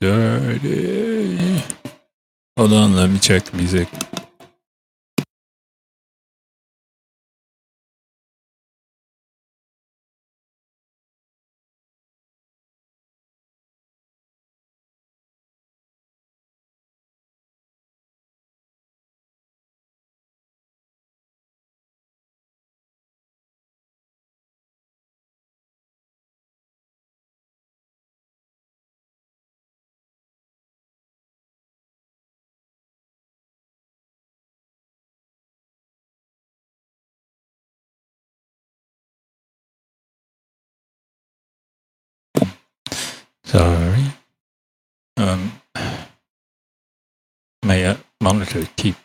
dirty. Hold on, let me check the music. Sorry. My monitor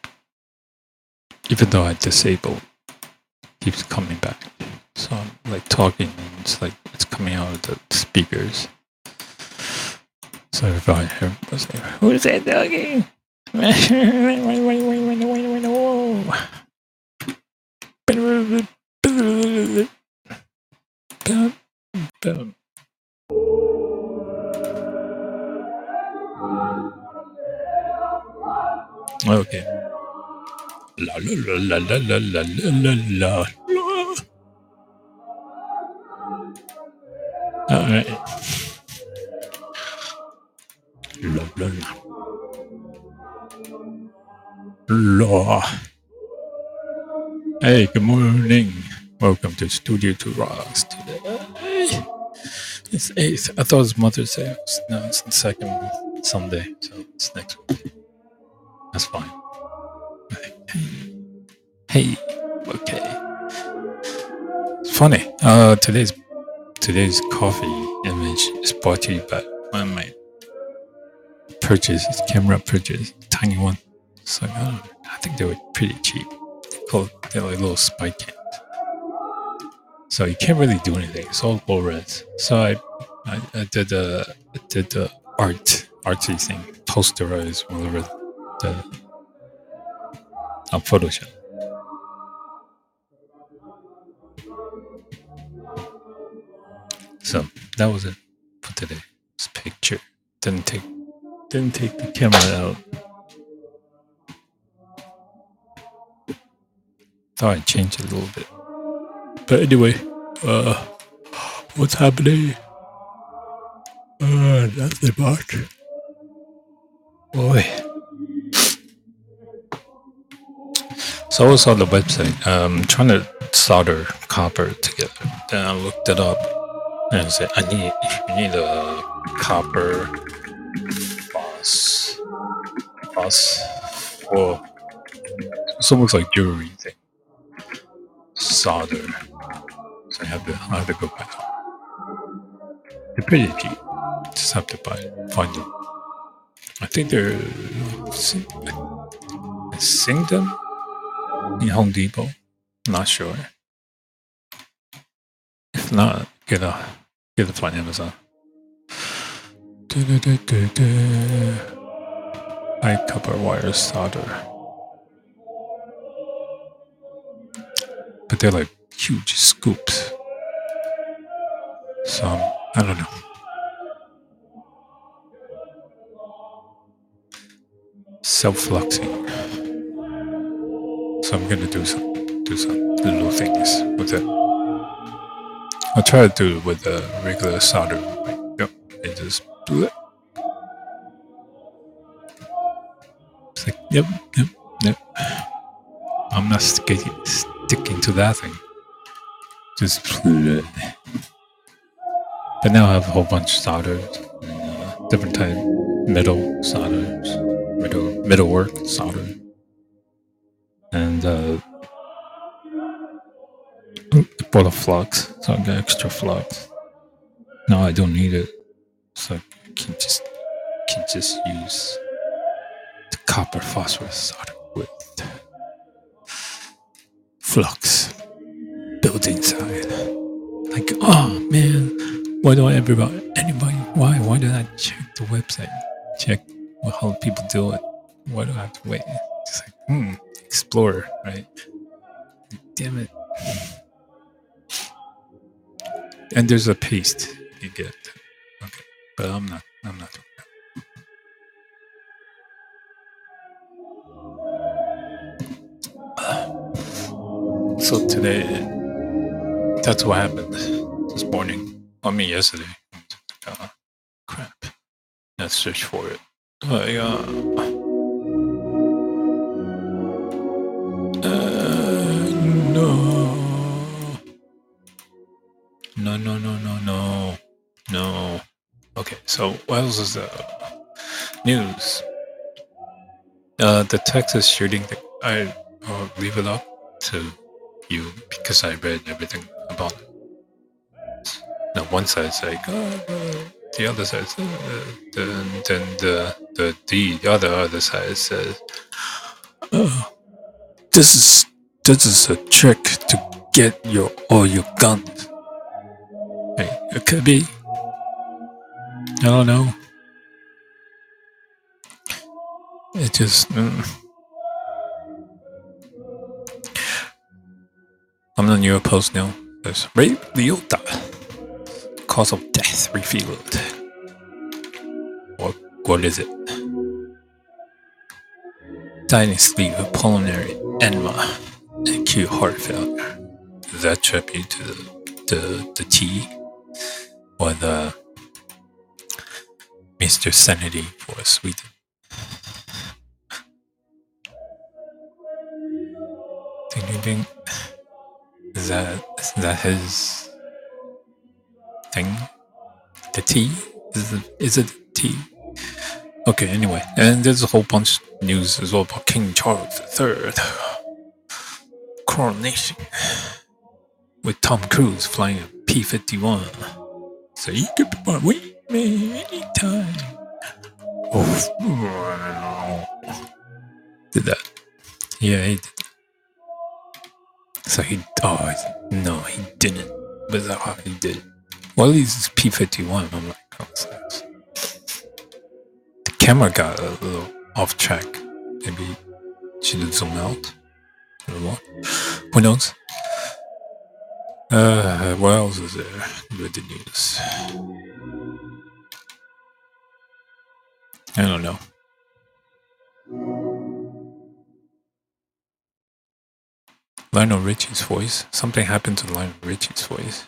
even though I disabled, keeps coming back. So I'm like talking and it's coming out of the speakers. So if I hear, who's that doggy? Okay. La la la la la la la la la. All right. La la la. La. Hey, good morning. Welcome to Studio 2 Rocks today. It's 8th. I thought it was Mother's Day. No, it's the 2nd Sunday, so it's next week. That's fine. Hey, okay. It's funny. Today's coffee image is brought to you by one of my camera purchase, tiny one. So I think they were pretty cheap. They're like little spike cans. So you can't really do anything. It's all low res. So I did the artsy thing, posterize whatever on Photoshop. So that was it for today's picture. Didn't take the camera out. Thought I'd change it a little bit. But anyway, what's happening? Nothing much. Boy. So I was on the website, trying to solder copper together. Then I looked it up and I said, you need a copper phos. Well, it's almost like jewelry thing. Solder. So I have to go back. They're pretty cheap. Just have to find them. I think they're sing them in Home Depot. Not sure. If not, get it from Amazon. High copper wire solder. But they're like huge scoops. So I don't know. Self-fluxing. So I'm gonna do some little things with it. I'll try to do it with a regular solder. Yep, and just do it. It's like, yep. I'm not sticking to that thing. Just. But now I have a whole bunch of solders and different type metal solders, metal work solder, and I bought a flux, so I got extra flux. Now I don't need it, so I can just use the copper phosphorus solder with flux built inside. Like, oh man, why don't why did I check the website? Check how people do it. Why do I have to wait? Just like, explore, right? Damn it. And there's a paste you get. Okay. But I'm not doing that. So today, that's what happened this morning. I mean, yesterday. Crap. Let's search for it. No. No. Okay, so what else is the news? The Texas shooting thing. I'll leave it up to you because I read everything about it. Now, one side's like, the other side says, then the other side says, this is a trick to get all your guns. Hey, it could be. I don't know. It just. I'm the New York Post now. There's Ray Liotta. Cause of death revealed. What is it? Died in sleep with pulmonary edema and acute heart failure. Does that tribute to the tea? Or the Mr. Sanity for Sweden? Ding. Is that his thing? The tea? Is it tea? Okay, anyway. And there's a whole bunch of news as well about King Charles III. Coronation. With Tom Cruise flying a P-51. So you could be my wingman anytime. Oh. Did that. Yeah, he did. So no, he didn't. But that's how he did it. Well, at least it's P-51. I'm like, oh, the camera got a little off track. Maybe should have zoomed out a little more. Who knows? What else is there with the news? I don't know. Lionel Richie's voice. Something happened to Lionel Richie's voice.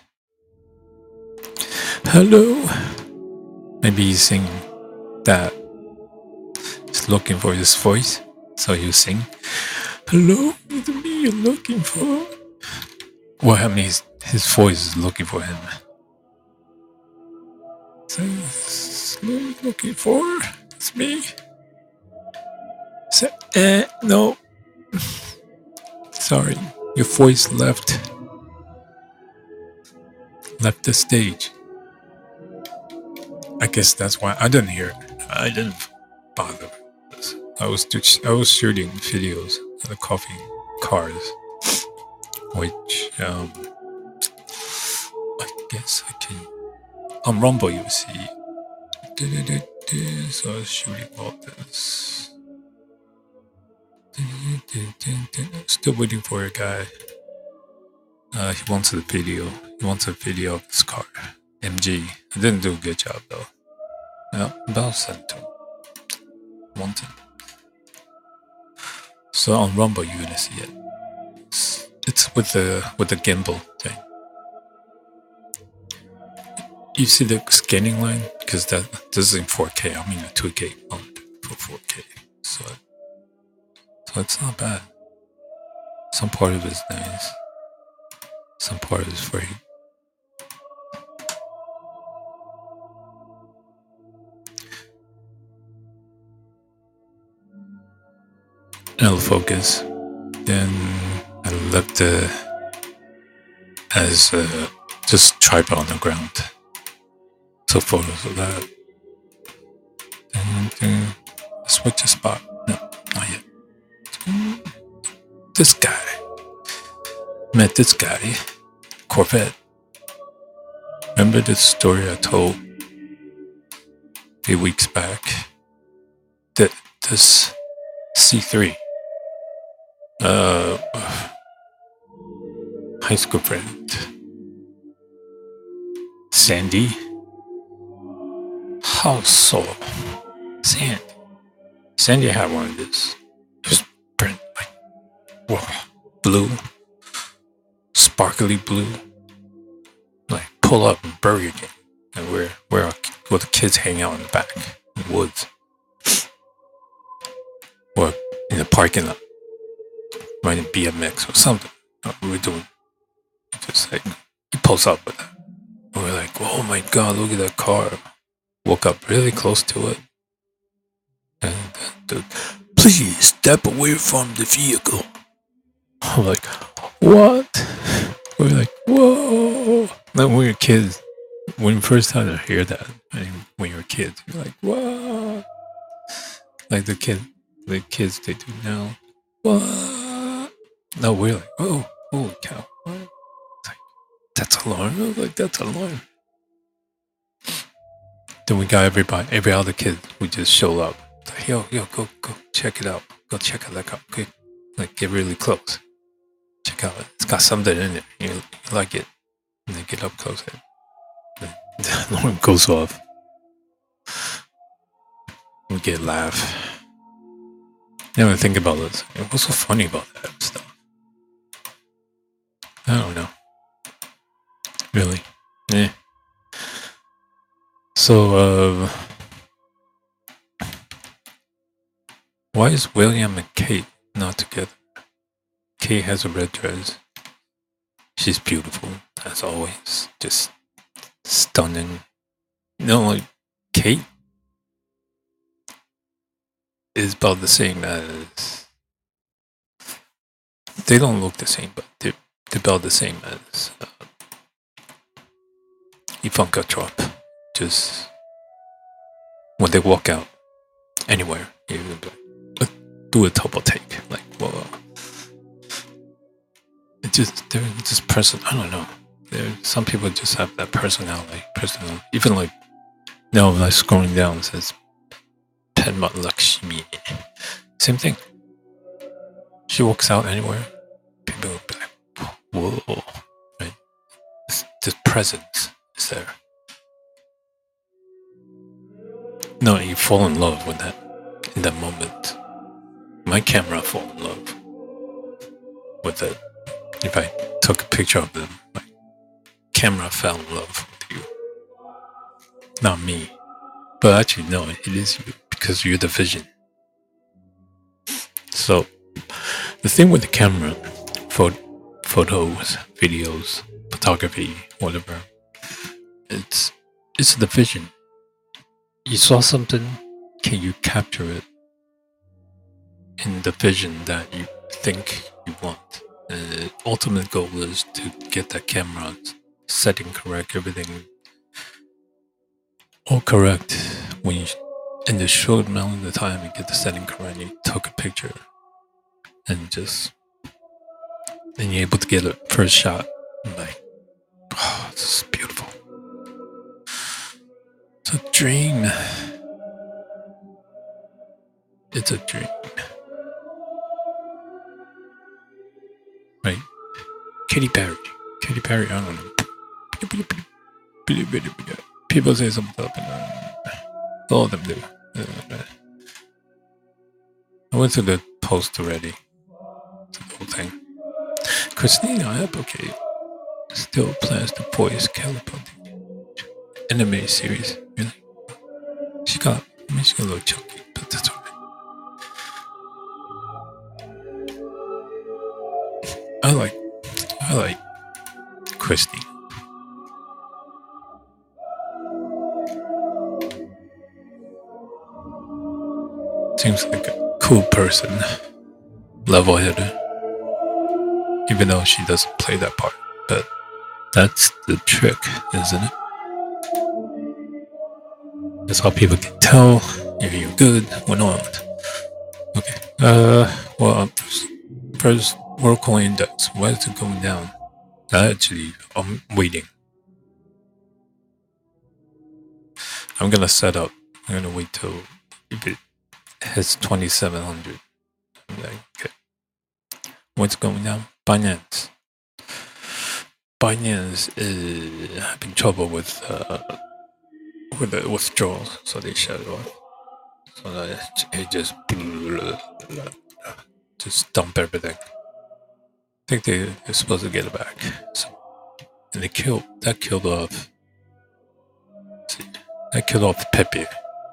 Hello. Maybe he's singing that. He's looking for his voice, so he'll sing. Hello, it's me you're looking for. What happened? His voice is looking for him. So, looking for? It's me. So, no. Sorry, your voice left the stage. I guess that's why I didn't hear it. I didn't bother with this. I was shooting videos of the coffee cars, which I guess I can on Rumble. You see, so I was shooting all this. Still waiting for a guy. He wants a video. He wants a video of his car. MG. I didn't do a good job though. Yeah, about sent to him. Wanted. So on Rumble you're gonna see it. It's with the gimbal thing. You see the scanning line? Because this is in 4K. I mean a 2K mode for 4K. So it's not bad. Some part of it is nice. Some part of it is free. It'll focus. Then I left it as just tripod on the ground. So photos of that. Then switch a spot. No, not yet. This guy. Met this guy. Corvette. Remember the story I told a few weeks back? That this C3 high school friend Sandy. How so? Sandy had one of this. It was print like blue. sparkly blue. Like pull up in Burger King, and where the kids hang out in the back in the woods, or in the parking lot, riding BMX or something. We're doing just like he pulls up with that. And we're like, oh my god, look at that car. Walk up really close to it, and please step away from the vehicle. I'm like, what? We're like, whoa. Then when we were kids, when you first time to hear that, when you were kids, you're like, what? Like the kids they do now. What? No, we're like, oh, holy cow. What? It's like, that's alarm? I was like, that's alarm. Then we got every other kid, we just show up. Like, yo, go check it out. Go check out that car. Quick. Like, get really close. Check out it. It's got something in it. You like it. And they get up close. The alarm goes off. We get a laugh. Never think about this. What's so funny about that stuff? I don't know. Really? Eh. So, why is William and Kate not together? Kate has a red dress. She's beautiful, as always. Just stunning. You know, like, Kate is about the same as... They don't look the same, but they're about the same as Ivanka Trump. Just when they walk out anywhere, you do a double take. Like, whoa. They're just present. I don't know. Some people just have that personality. Even like, now when I scrolling down, it says Padma Lakshmi. Same thing. She walks out anywhere, people will be like, whoa, right? The presence is there. No, you fall in love with that in that moment. My camera fall in love with it. If I took a picture of them, my camera fell in love with you. Not me. But actually, no, it is you because you're the vision. So, the thing with the camera, photos, videos, photography, whatever, it's the vision. You saw something, can you capture it in the vision that you think you want? The ultimate goal is to get that camera setting correct, everything all correct. When you, in the short amount of time you get the setting correct, you took a picture and you're able to get a first shot. I'm like, oh, this is beautiful. It's a dream. It's a dream. Right? Katy Perry, I don't know. People say something up and all of them do. I went through the post already. The whole thing. Christina Applegate still plans to voice Kelly anime series. Really? She's got a little chunky, but that's alright. I like Christy. Seems like a cool person, level-headed, even though she doesn't play that part. But that's the trick, isn't it? That's how people can tell if you're good or not. Okay. Well, first World Coin Index. Why is it going down? Actually, I'm waiting. I'm gonna set up. I'm gonna wait till if it hits 2,700. I'm like, okay. What's going down? Binance is having trouble with the withdrawals, so they shut it off. So that it just dump everything. think they're supposed to get it back. So, and that killed off. See, that killed off Pepe.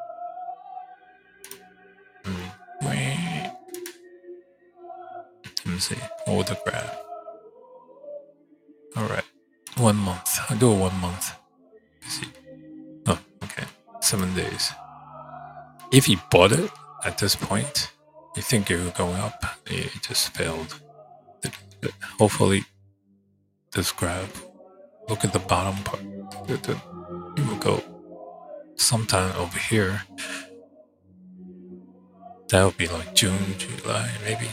Wait. Let me see. Order grab. Alright. 1 month. I'll do a 1 month. Let's see. Oh, okay. 7 days. If he bought it at this point, you think it would go up. It just failed. Hopefully, this grab. Look at the bottom part. It will go sometime over here. That would be like June, July, maybe.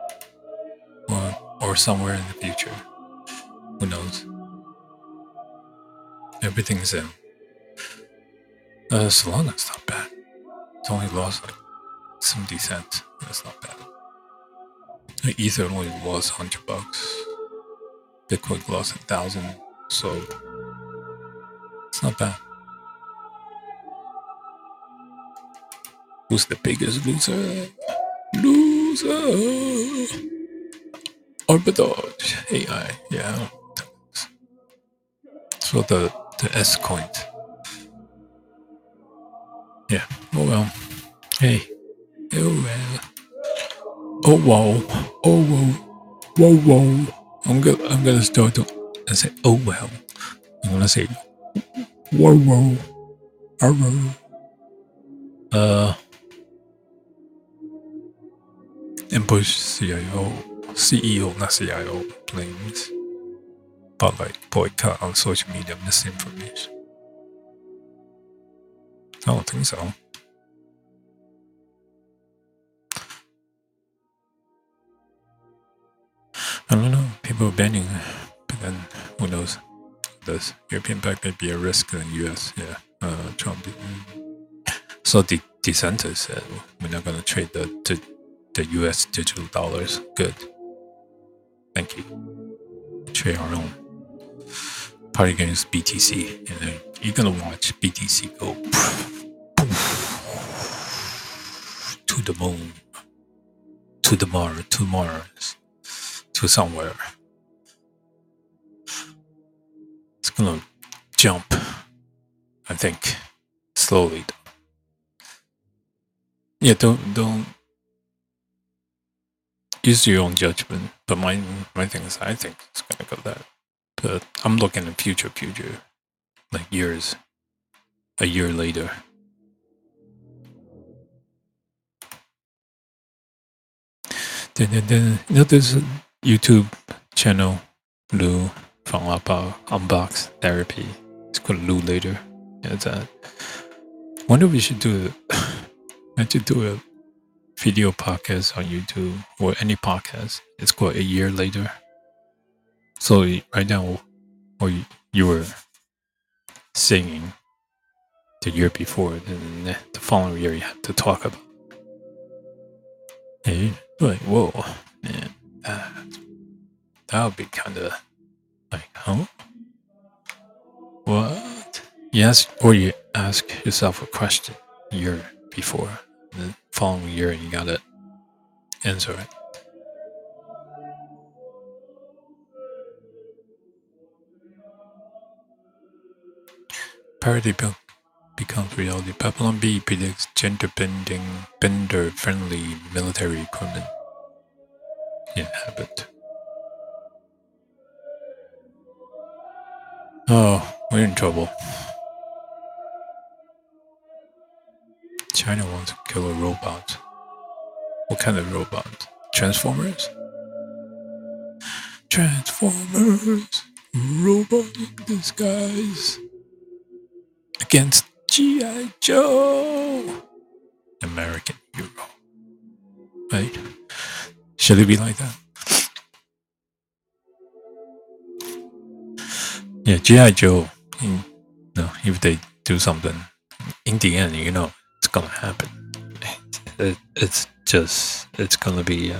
Or somewhere in the future. Who knows? Everything's in. Solana's not bad. It's only lost like 70 cents. That's not bad. Ether only lost $100. Bitcoin lost 1,000. So it's not bad. Who's the biggest loser? Loser! Arbitrage AI. Yeah. So the S coins. Yeah. Oh well. Hey. Oh well. Oh wow. Oh whoa. Whoa whoa. I'm gonna start to say oh well. I'm gonna say whoa whoa. Arrow. And Bush CEO, not CIO, claims about like boycott on social media misinformation. I don't think so. I don't know. People are banning, but then who knows? Does European bank may be a risk in the US? Yeah. Trump. So DeSantis said we're not going to trade the US digital dollars. Good. Thank you. Trade our own. Party against BTC, and then you're gonna watch BTC go to the moon, to the Mars, to somewhere. It's gonna jump, I think, slowly. Yeah, don't use your own judgment. But my thing is, I think it's gonna go that. But I'm looking at future, like years, a year later. Then there's a YouTube channel, Lou from Unbox Therapy. It's called Lou Later. Yeah, that. Wonder if we should do a video podcast on YouTube or any podcast. It's called A Year Later. So right now, or you were singing the year before, then the following year you have to talk about. Hey, like, whoa, man, that would be kind of like, huh? What? Yes, or you ask yourself a question a year before, the following year you gotta answer it. Parity becomes reality. Babylon B predicts gender-bending, bender-friendly military equipment. It happened. Oh, we're in trouble. China wants to kill a robot. What kind of robot? Transformers? Transformers! Robot in disguise! Against G.I. Joe! American hero. Right? Should it be like that? Yeah, G.I. Joe. If they do something, in the end, it's gonna happen. It's gonna be.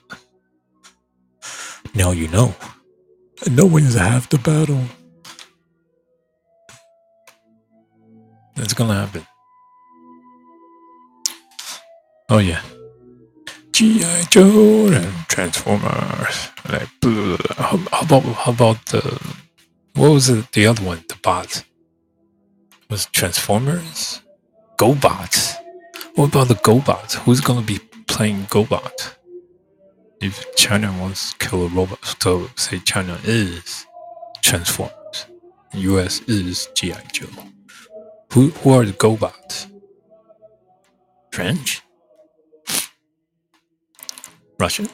Now you know. Knowing is half the battle. It's gonna happen. Oh yeah. G.I. Joe and Transformers. Like, how about the what was it? The other one, the bots was Transformers, GoBots. What about the GoBots? Who's gonna be playing GoBots? If China wants to kill a robot, so say China is Transformers, US is G.I. Joe. Who are the GoBots? French? Russian?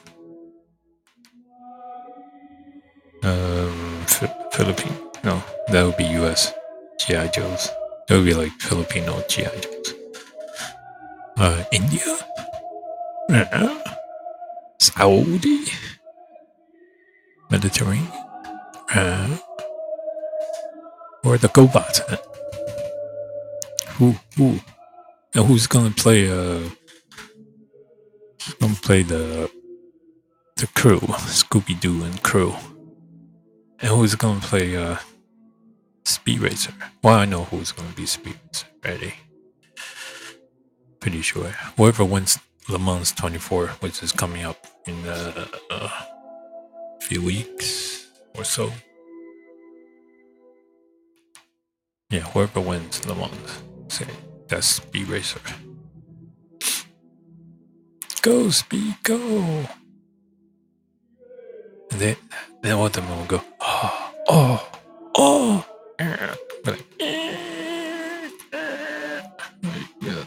Philippine? No, that would be US G.I. Joes. That would be like Filipino G.I. Joes. India? Saudi? Mediterranean? Or the GoBots? Who? And who's gonna play? Gonna play the crew, Scooby Doo and crew. And who's gonna play Speed Racer? Well, I know who's gonna be Speed Racer. Ready? Pretty sure. Whoever wins Le Mans 24, which is coming up in a few weeks or so. Yeah, whoever wins Le Mans, say that's Speed Racer. Go, Speed, go! And then one of them will go, oh. Like, yeah.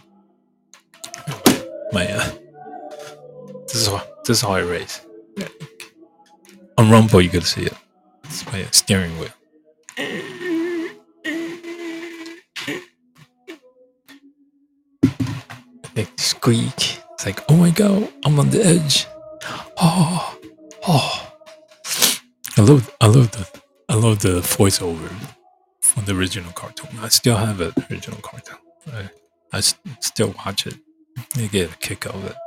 This is how I race. On Rumble, you can see it. It's my steering wheel. They squeak. It's like, oh my god, I'm on the edge. Oh. I love the voiceover from the original cartoon. I still have it, original cartoon. I still watch it. I get a kick out of it.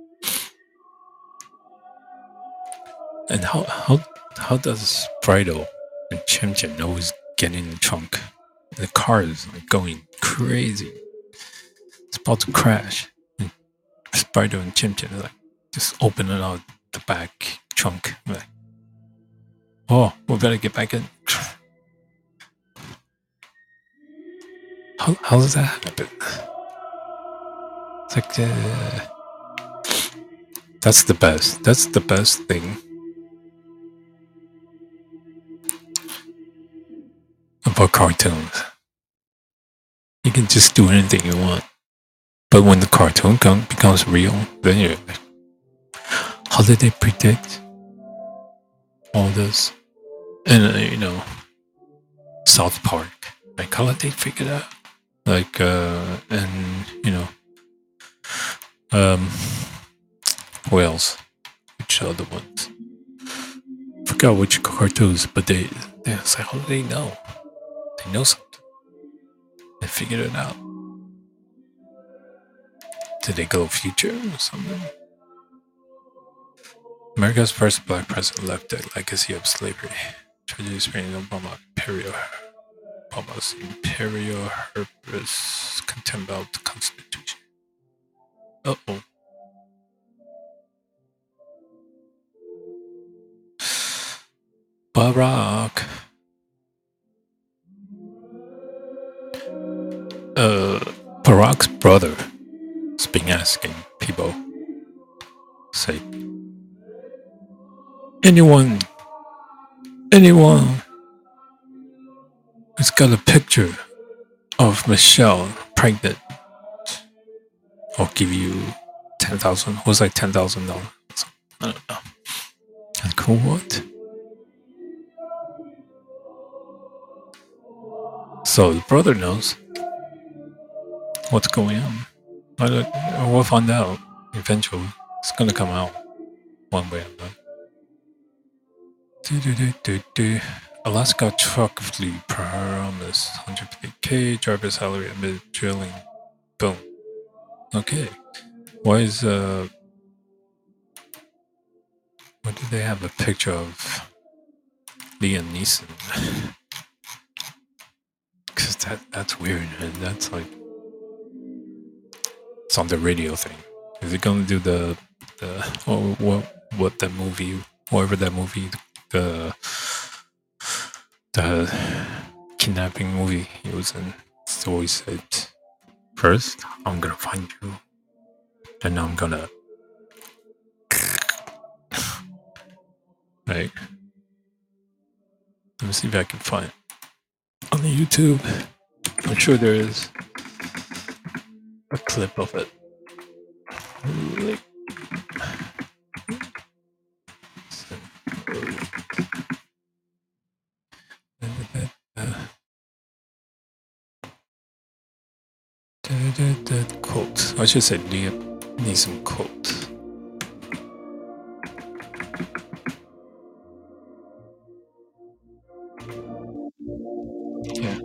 And how does Brido and Chim Chim always get in the trunk? The car is like going crazy. It's about to crash. And Brido and Chim Chim like just open it out the back trunk. Like, oh, we better get back in. How does that happen? It's like that's the best. That's the best thing about cartoons. You can just do anything you want. But when the cartoon becomes real, then you're like, how did they predict all this? And South Park, like how did they figure that? Like who else? Which other ones? Forgot which cartoons, but they it's like, how do they know? They know something. They figured it out. Did they go future or something? America's first black president left a legacy of slavery. Tragedy experienced Obama's imperial purpose contempt about the Constitution. Uh-oh. Barack. Barack's brother has been asking people, say, anyone who's got a picture of Michelle pregnant, I'll give you $10,000. It was like $10,000. I don't know. Like, what? So the brother knows what's going on. We'll find out eventually. It's gonna come out one way or another. Alaska truck fleet promise 150K driver salary amid drilling. Boom. Okay. Why is why do they have a picture of Liam Neeson? Because that's weird, and that's like, it's on the radio thing. Is it gonna do the or what that movie, whatever that movie, the the kidnapping movie he was in. He always said, "First, I'm gonna find you, and I'm gonna." Right. Let me see if I can find it on the YouTube. I'm sure there is a clip of it. Quotes. I should say Liam Neeson quotes. Yeah.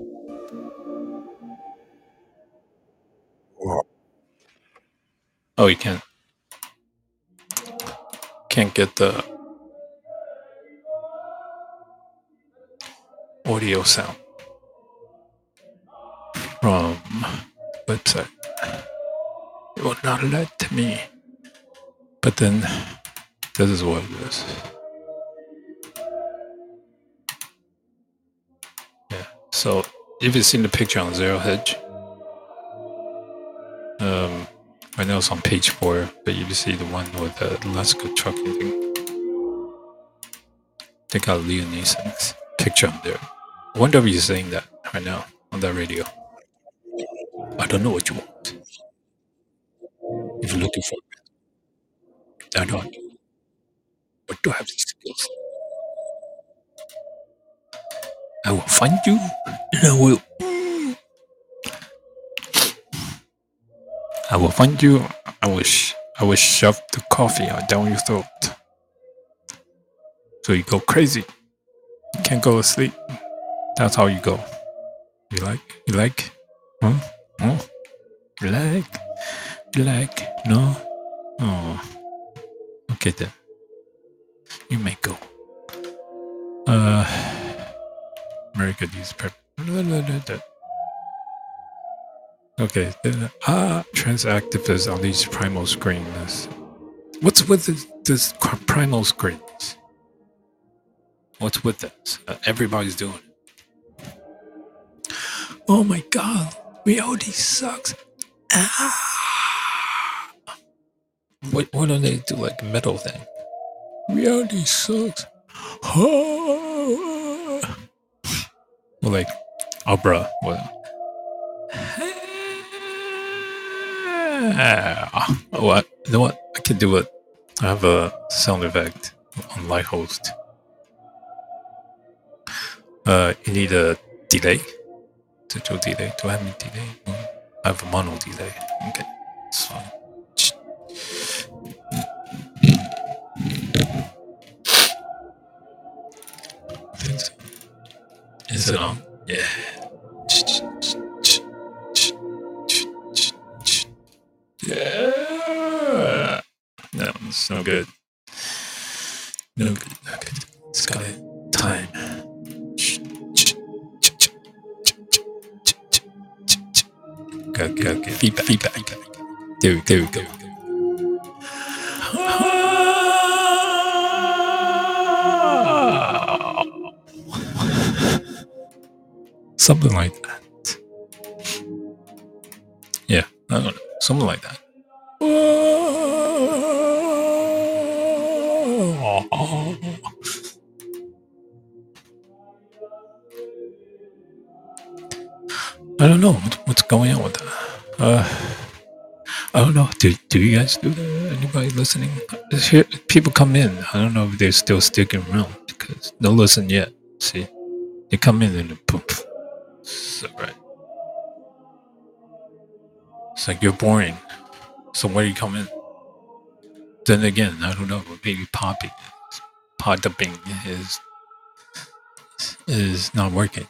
Oh, you can't get the audio sound from website. It will not let me. But then this is what it is. Yeah. So if you've seen the picture on Zero Hedge, I know it's on page 4, but if you see the one with the Alaska trucking thing, they got Liam Neeson's picture on there. I wonder if he's saying that right now on that radio. I don't know what you want. If you're looking for it, I don't. But do I have the skills? I will find you, and I will find you. I will shove the coffee down your throat, so you go crazy. You can't go to sleep. That's how you go. You like, huh? Huh? You like, no? Oh, okay then. You may go. America needs prep. Okay. Trans activists unleash primal screens. What's with this primal screens? What's with this? Everybody's doing it. Oh my god, reality sucks. Ah. Why don't they do like a metal thing? Reality sucks. Or like opera. Well. What? You know what? I can do it. I have a sound effect on Light Host. You need a delay. Digital delay. Do I have any delay? I have a mono delay. Okay, it's fine. I think so. Is it on? Yeah. Yeah. No, it's no good. No good. It's got time. Okay. Feedback. There we go. Something like that. Yeah, I don't know. Something like that. I don't know what's going on with that. I don't know. Do you guys do that? Anybody listening? People come in. I don't know if they're still sticking around because no listen yet. See, they come in and boom. So, right. It's like you're boring. So where do you come in? Then again, I don't know. Maybe pod dumping is not working.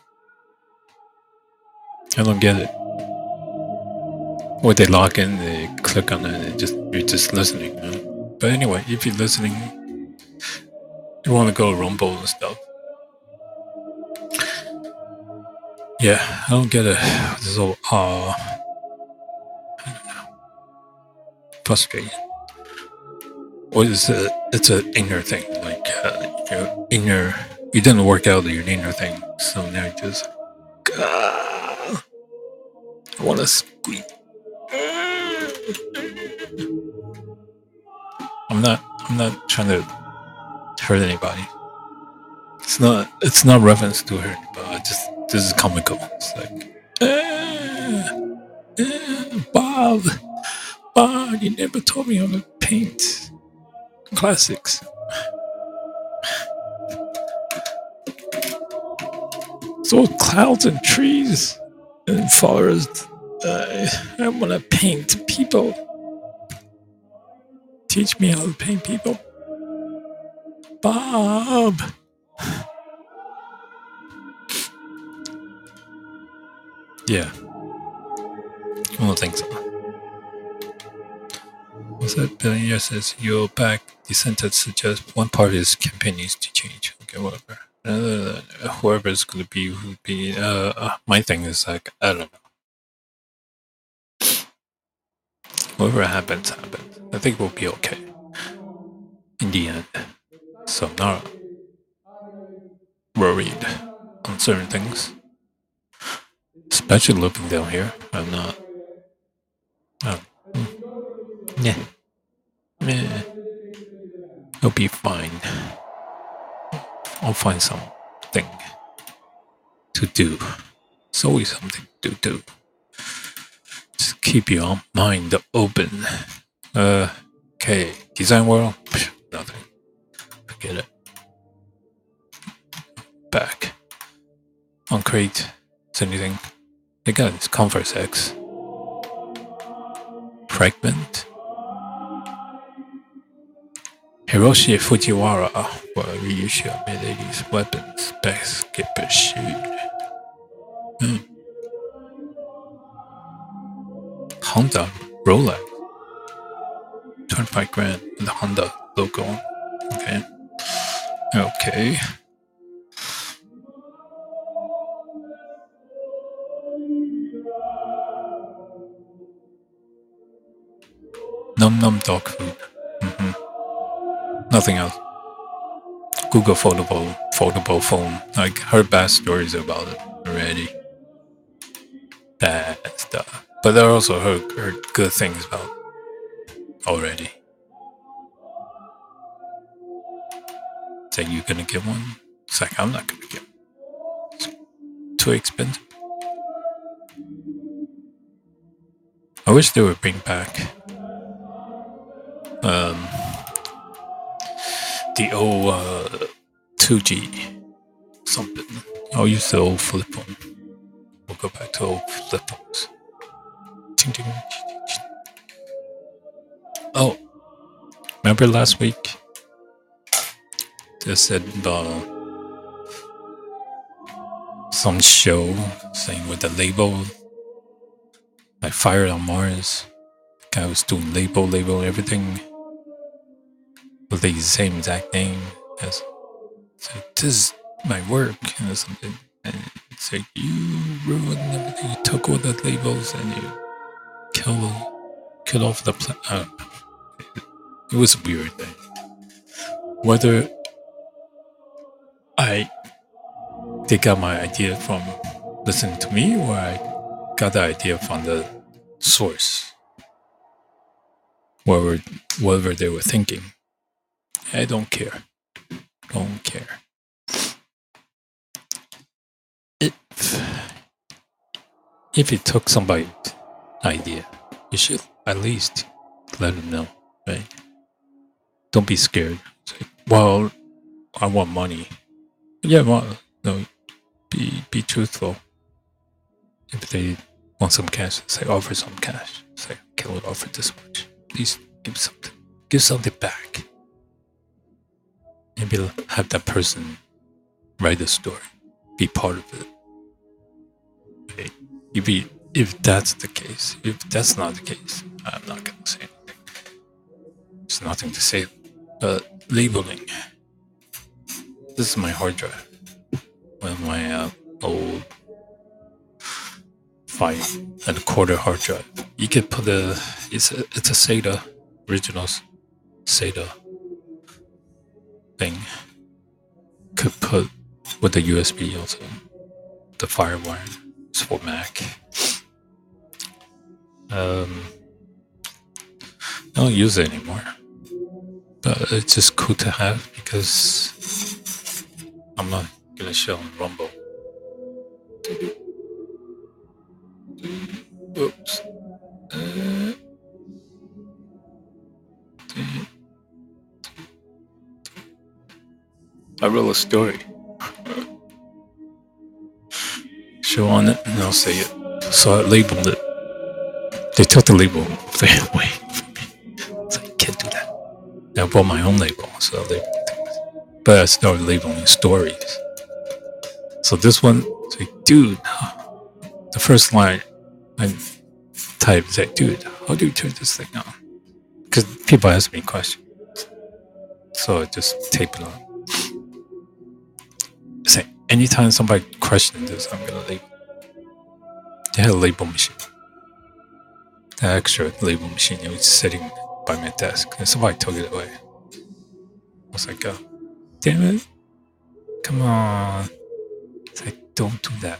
I don't get it. Or they log in, they click on it, and you're just listening. You know? But anyway, if you're listening, you want to go Rumble and stuff. Yeah, I don't get it. This is all I don't know. Frustrating. or it's an inner thing, like your inner. You didn't work out your inner thing, so now you just. I want to squeak. I'm not trying to hurt anybody. It's not reference to hurt anybody. This is comical. It's like Bob, you never told me how to paint classics. So clouds and trees and forest. I want to paint people. Teach me how to paint people. Bob. Yeah. I don't think so. What's that? Billionaire says you're back. The sentence suggests one part of his campaign needs to change. Okay, whatever. Whoever it's going to be, would be. My thing is like, I don't know. Whatever happens. I think we'll be okay in the end. So I'm not worried on certain things. Especially living down here. I'm not. Yeah. It'll be fine. I'll find something to do. It's always something to do. Just keep your mind open. Okay. Design world? Nothing. Forget it. Back. On Crate. Is anything? They got this Converse X. Fragment. Hiroshi Fujiwara will reissue a mid-80s weapons basketball shoe. Honda Rolex. 25 grand with the Honda logo. Okay. Num dog food. Nothing else. Google foldable phone. I heard bad stories about it already. Bad stuff. But I also heard good things about it already. Say you gonna get one? It's like I'm not gonna get one. It's too expensive. I wish they would bring back the old 2G something. I'll use the old flip phone. We'll go back to old flip phones. Oh, remember last week? They said some show saying with the label, like Fire on Mars. The guy was doing label everything with the same exact name as. It's like, this is my work and something. And it's like you ruined everything. You took all the labels and you killed off the planet. It was a weird thing. Whether they got my idea from listening to me, or I got the idea from the source, whatever they were thinking. I don't care. Don't care. If it took somebody's idea, you should at least let them know, right? Don't be scared. It's like, well, I want money. Yeah, well, no, be truthful. If they want some cash, say offer some cash. Say, okay, we'll offer this much. Please give something. Give something back. Maybe have that person write the story. Be part of it. Okay. If that's the case. If that's not the case, I'm not gonna say anything. There's nothing to say. But labeling. This is my hard drive. With my old 5.25 hard drive. You could put it's a SATA, original SATA thing could put with the USB also. The FireWire is for Mac. I don't use it anymore, but it's just cool to have because I'm not gonna show on Rumble. Oops. I wrote a story. Show on it and I'll say it. So I labeled it. They took the label away from me. It's like, can't do that. I bought my own label, so I labeled things. But I started labeling stories. So this one, it's like, dude, the first line I typed is like, dude, how do you turn this thing on? Because people ask me questions. So I just tape it on. It's like, anytime somebody questions this, I'm going to label. They had a label machine. The extra label machine, it was sitting by my desk. And somebody took it away. I was like, oh, damn it. Come on. It's like, don't do that.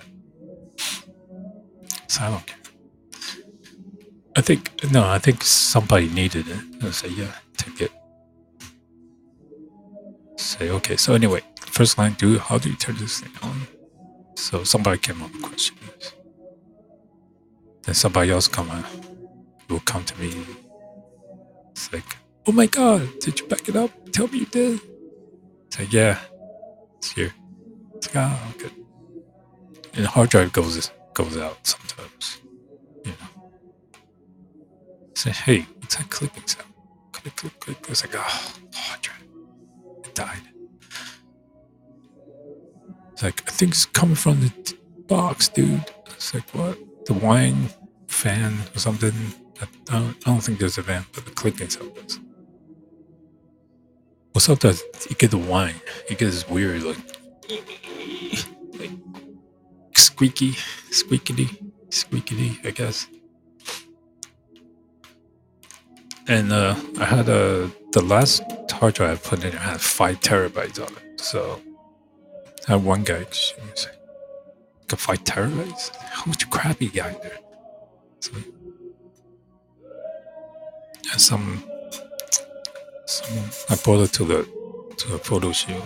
So I don't care. I think somebody needed it. I say, yeah, take it. Say, okay. So anyway, first line, how do you turn this thing on? So somebody came up with questions. Then somebody else will come to me. It's like, oh my God, did you back it up? Tell me you did. It's like, yeah, it's here. It's like, oh, okay. And the hard drive goes out sometimes. You know. Say, hey, what's that clicking sound? Click, click, click. It's like, oh, hard drive. It died. It's like, I think it's coming from the box, dude. It's like, what? The wine fan or something? I don't think there's a fan, but the clicking sound is. Well, sometimes you get the wine. You get this weird, like squeakity, I guess. And I had the last hard drive I put in, I had 5 terabytes on it. So I had one guy say, got 5 terabytes? How much crap you got there? So, and some I brought it to the photo shoot.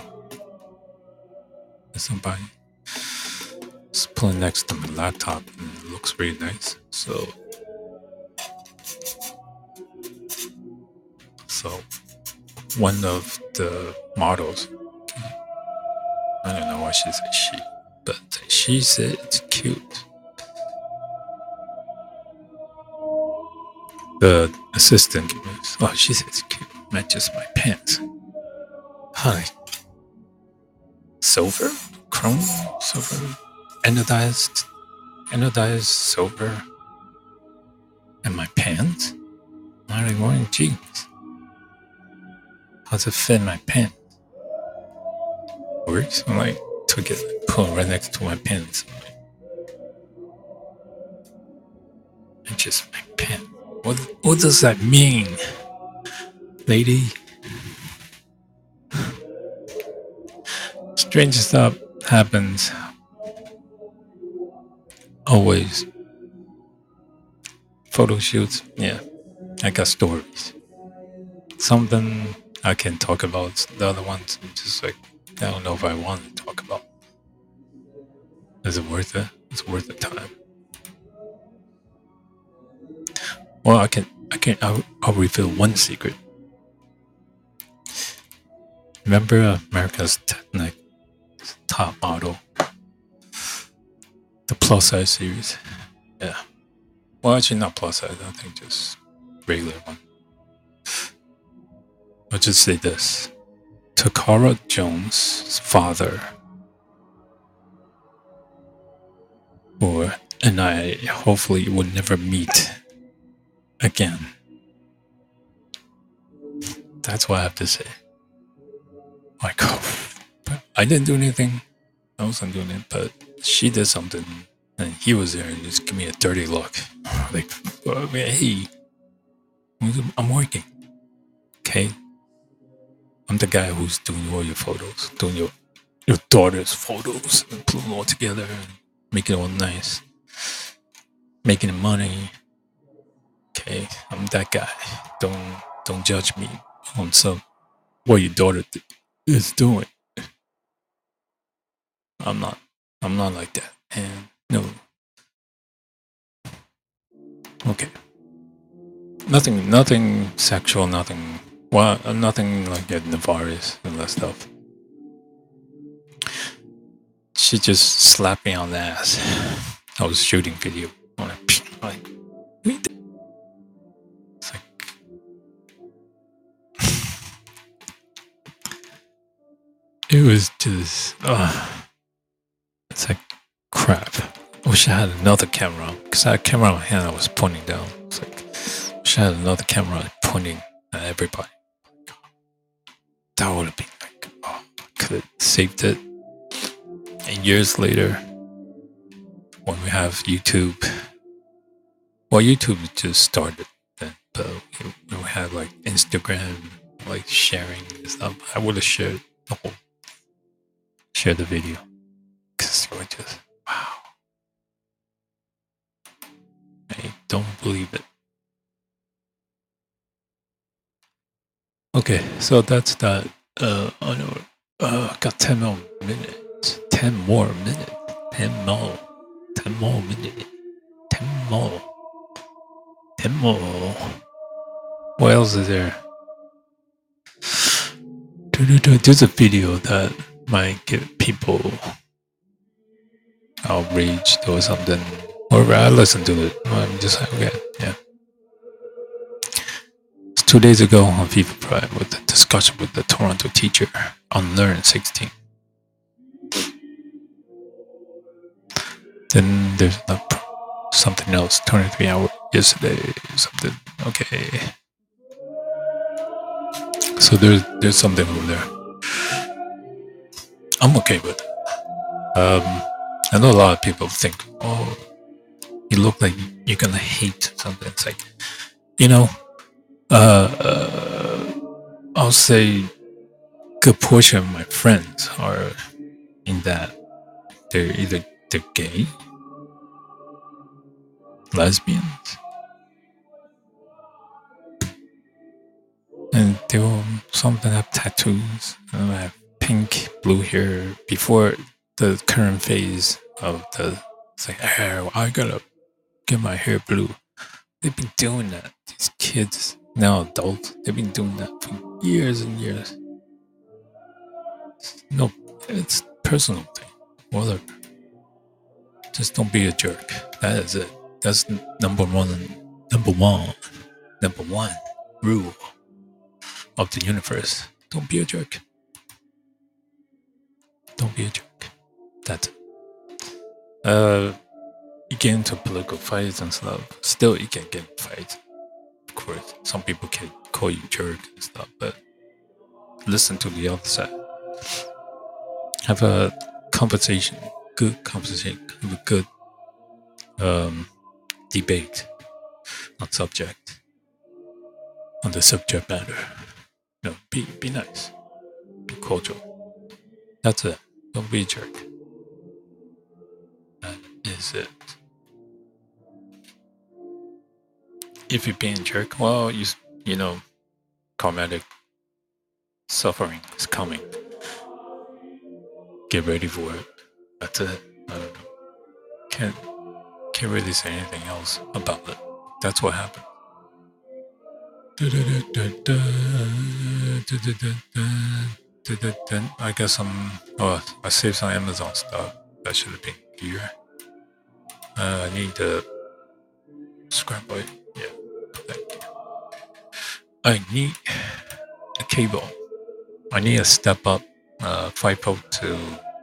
And somebody is putting next to my laptop and it looks really nice. So one of the models, I don't know why she said she, but she said it's cute. The assistant gave me, she said it's cute. Matches my pants. Hi. Silver? Chrome? Silver? Anodized silver. And my pants? I'm already wearing jeans. How's it fit in my pants? Works? I'm like, took it, put it right next to my pants. And just my pants. What does that mean, lady? Strange stuff happens. Always. Photo shoots, yeah. I got stories. Something I can talk about. The other ones, I'm just like, I don't know if I want to talk about. Is it worth it? It's worth the time. Well, I'll reveal one secret. Remember America's Top Model? The plus size series. Yeah. Well, actually not plus size, I think just regular one. I'll just say this. Takara Jones' father and I hopefully will never meet again. That's what I have to say. Like, but I didn't do anything. I wasn't doing it, but she did something, and he was there and just give me a dirty look. Like, hey, I'm working. Okay. I'm the guy who's doing all your photos, doing your daughter's photos, and putting them all together and making it all nice, making money. Okay, I'm that guy. Don't judge me on what your daughter is doing. I'm not. I'm not like that. And no. Okay. Nothing sexual. Nothing. Well, nothing like getting the virus and that stuff. She just slapped me on the ass. I was shooting video. Like, it's like, it was just, it's like crap. I wish I had another camera because I had a camera in my hand. I was pointing down. It's like, I wish I had another camera pointing at everybody. That would have been like, I could have saved it. And years later, when we have YouTube, well, YouTube just started then, but we had like Instagram, like sharing and stuff. I would have shared the video because it was just wow. I don't believe it. Okay, so that's that. I know. Got 10 more minutes. 10 more minutes. 10 more. 10 more minutes. 10 more. 10 more. What else is there? There's a video that might get people outraged or something. Or I listen to it. I'm just like, okay, yeah. 2 days ago on FIFA Prime with a discussion with the Toronto teacher on Learn 16. Then there's something else, 23 hours yesterday, something. Okay. So there's something over there. I'm okay with it. I know a lot of people think, oh, you look like you're gonna hate something. It's like, you know, I'll say good portion of my friends are in that they're gay, lesbians, and they will some of them have tattoos, and I have pink, blue hair before the current phase of the it's like I gotta get my hair blue. They've been doing that. These kids now adults, they've been doing that for years and years. No, it's personal thing. Whatever. Just don't be a jerk. That is it. That's number one rule of the universe. Don't be a jerk. Don't be a jerk. That's it. You get into political fights and stuff. Still, you can get in fights. Of course, some people can call you jerk and stuff, but listen to the other side. Have a conversation, good conversation, have a good debate on the subject matter. No, be nice, be cordial. That's it. Don't be a jerk. That is it. If you're being a jerk, well, you know, karmatic suffering is coming. Get ready for it. That's it. I don't know. Can't really say anything else about it. That's what happened. I got some. Oh, I saved some Amazon stuff. That should have been here. I need to scrap it. Yeah. Thank you. I need a cable. I need a step up 5 volt to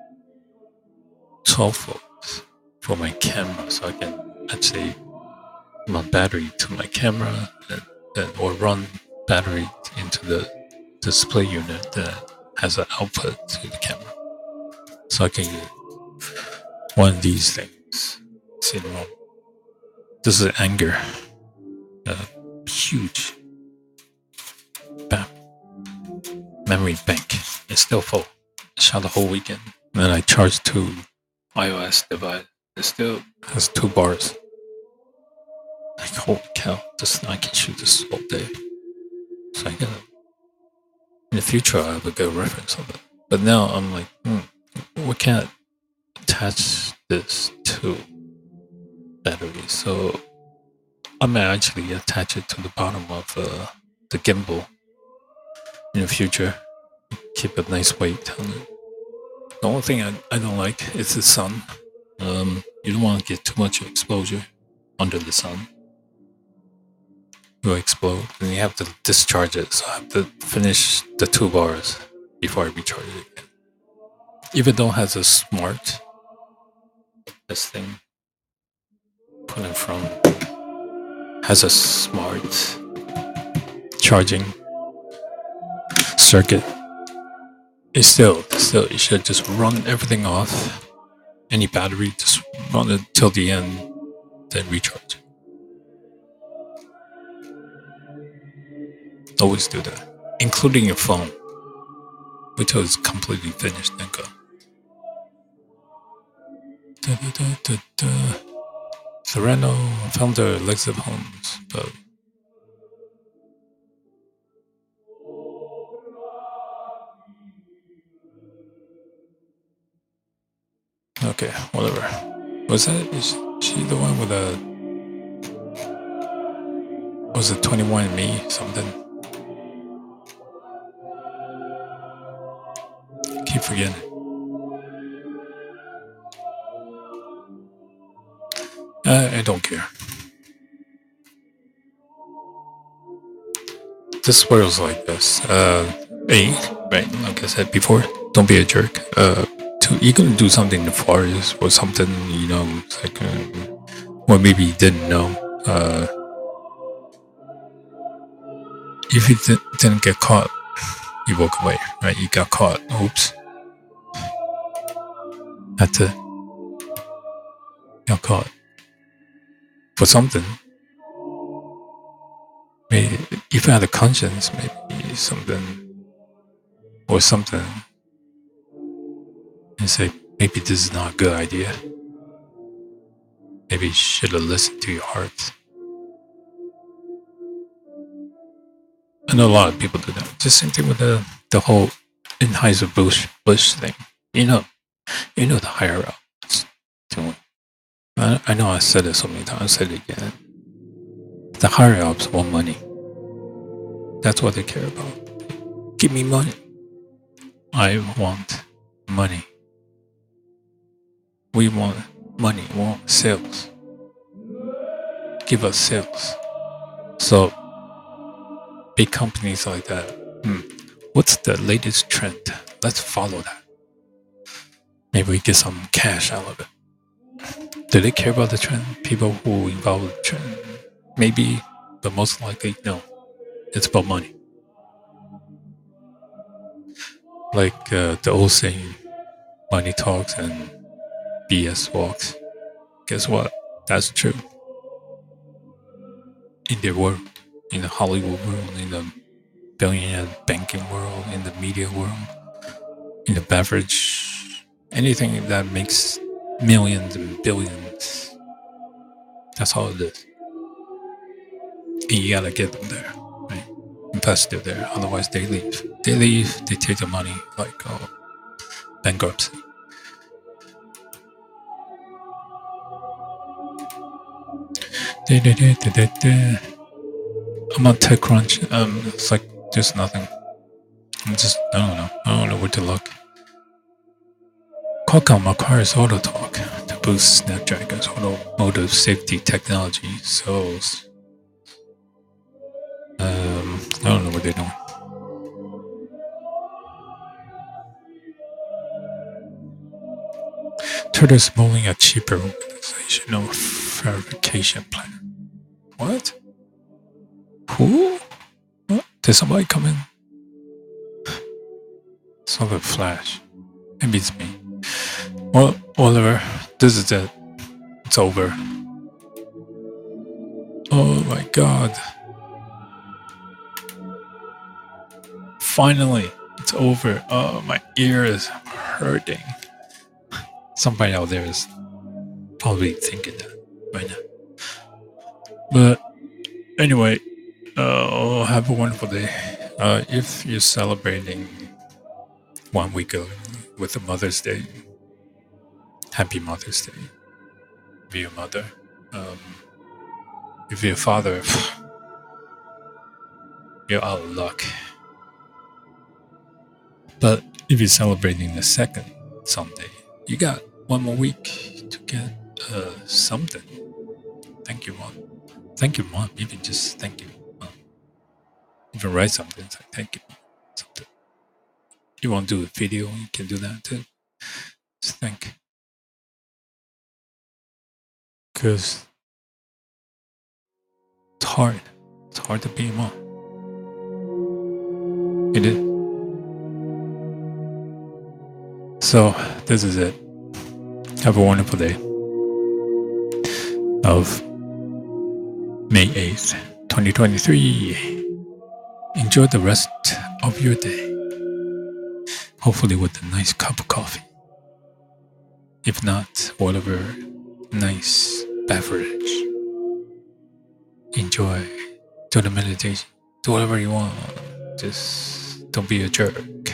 12 volts for my camera so I can actually my battery to my camera or run battery into the display unit that has an output to the camera. So I can get one of these things. See the wrong. This is Anger. Huge memory bank is still full. I shot the whole weekend. And then I charged 2 iOS device. It still has 2 bars. Like, holy cow, I can shoot this all day. So I gotta, in the future, I'll have a good reference of it. But now I'm like, we can't attach this to battery. So I may actually attach it to the bottom of the gimbal in the future. Keep a nice weight on it. The only thing I don't like is the sun. You don't want to get too much exposure under the sun. It will explode, and you have to discharge it. So I have to finish the 2 bars before I recharge it again. Even though it has a smart, this thing put in front has a smart charging circuit. It's still you should just run everything off. Any battery, just run it till the end, then recharge. Always do that, including your phone. Wait till it's completely finished, then go. Serrano, founder, Alexa Holmes. But okay, whatever. Was that? Is she the one with a? Was it 21andMe something? Keep forgetting. I don't care. This world's like this. Right? Like I said before, don't be a jerk. You're gonna do something nefarious or something, it's like, or maybe you didn't know. If you didn't get caught, you walk away, right? You got caught. Oops. That's it. Got caught for something. Maybe if you had a conscience, maybe something or something, and say maybe this is not a good idea. Maybe you should have listened to your heart. I know a lot of people do that. Just same thing with the whole Anheuser-Busch thing. You know the higher ups doing. I know I said it so many times. I said it again. The higher ups want money. That's what they care about. Give me money. I want money. We want money. We want sales. Give us sales. So big companies like that. What's the latest trend? Let's follow that. Maybe we get some cash out of it. Do they care about the trend? People who involve the trend? Maybe, but most likely, no. It's about money. Like the old saying, money talks and BS walks. Guess what? That's true. In their world, in the Hollywood world, in the billionaire banking world, in the media world, in the beverage, anything that makes millions and billions. That's all it is. And you gotta get them there, right? Investor there, otherwise they leave. They take the money like bankruptcy. I'm on TechCrunch. It's like just nothing. I don't know where to look. Qualcomm acquires AutoTalk to boost Snapdragon's automotive safety technology. So, I don't know what they're doing. Twitter's mulling a cheaper organizational verification plan. What? Who? What? Did somebody come in? It's not a flash. Maybe it's me. Well, whatever. This is it. It's over. Oh my god. Finally, it's over. Oh, my ear is hurting. Somebody out there is probably thinking that right now. But anyway, have a wonderful day. If you're celebrating 1 week ago with the Mother's Day, happy Mother's Day. If you're a mother, if you're a father, you're out of luck. But if you're celebrating the second Sunday, you got 1 more week to get something. Thank you, Mom. Thank you, Mom. Even just thank you, Mom. Even write something. It's like, thank you, Mom. Something. You want to do a video? You can do that too. Just think. Because it's hard. It's hard to be a mom. It is. So, this is it. Have a wonderful day of May 8th, 2023. Enjoy the rest of your day. Hopefully with a nice cup of coffee. If not, whatever nice beverage. Enjoy. Do the meditation. Do whatever you want. Just don't be a jerk.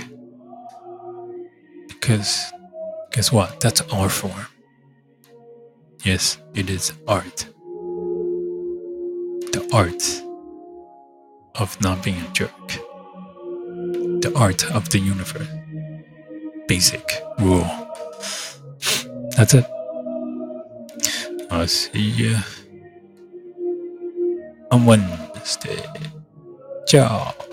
Because guess what? That's art form. Yes, it is art. The art of not being a jerk. The art of the universe. Basic rule. That's it. I'll see you on Wednesday. Ciao.